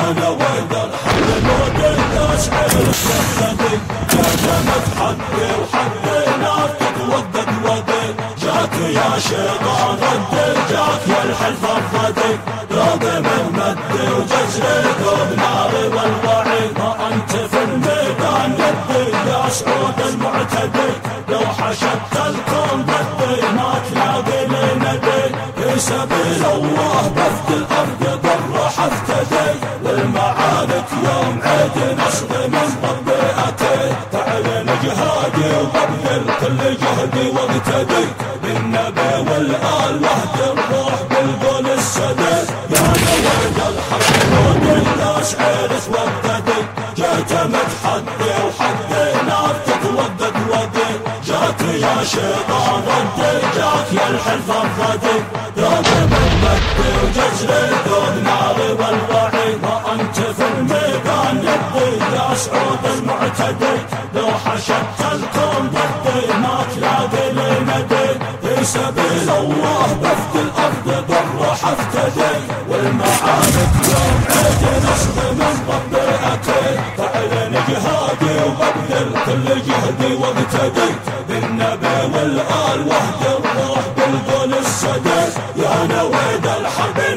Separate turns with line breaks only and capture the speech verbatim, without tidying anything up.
نويد الحق الودي أشعر الصدق جاء تحدي وحدينا تتودد ودي جاك يا شيطان ردي جاك يا الحلف الردي ذوب من مدي وجزري ذوب ناري والوعي ما أنت في الميدان يدي يا سعود المعتدي لو حشدت الكون بدي ما تلاقي لي ندي في سبيل الله بفد الأرض ضر حفتدي للمعارك يوم عيد نصر من ربي أتي تعلن جهادي وببذل كل جهدي واقتدي بالنبي والآل وحد الروح بالقول السدي يا نويد الحق ودي لا شعير توددي جيت متحدي وحدي نار تتودد ودي جاك يا شيطان ردي جاك يا الحلف الردي ذوب من مدي وجزري ذوب ناري والوعي ما أنت في الميدان يدي يا سعود المعتدي لو حشدت الكون ضدي ما تلاقي لي ندي في سبيل الله بفد الأرض ضر حفتدي والمعارك يوم عيد نصر من ربي أتي تعلن جهادي وببذل كل جهدي واقتدي بالنبي والآل وحد الروح بالقول السدي يا نويد الحبيب